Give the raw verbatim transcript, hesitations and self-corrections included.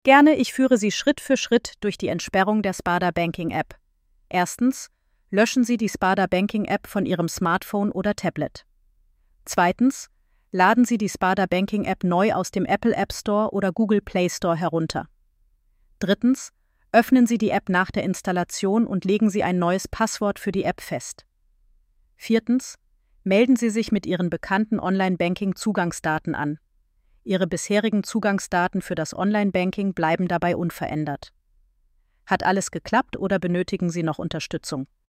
Gerne, ich führe Sie Schritt für Schritt durch die Entsperrung der Sparda Banking App. Erstens, löschen Sie die Sparda Banking App von Ihrem Smartphone oder Tablet. Zweitens, laden Sie die Sparda Banking App neu aus dem Apple App Store oder Google Play Store herunter. Drittens, öffnen Sie die App nach der Installation und legen Sie ein neues Passwort für die App fest. Viertens, melden Sie sich mit Ihren bekannten Online-Banking-Zugangsdaten an. Ihre bisherigen Zugangsdaten für das Online-Banking bleiben dabei unverändert. Hat alles geklappt oder benötigen Sie noch Unterstützung?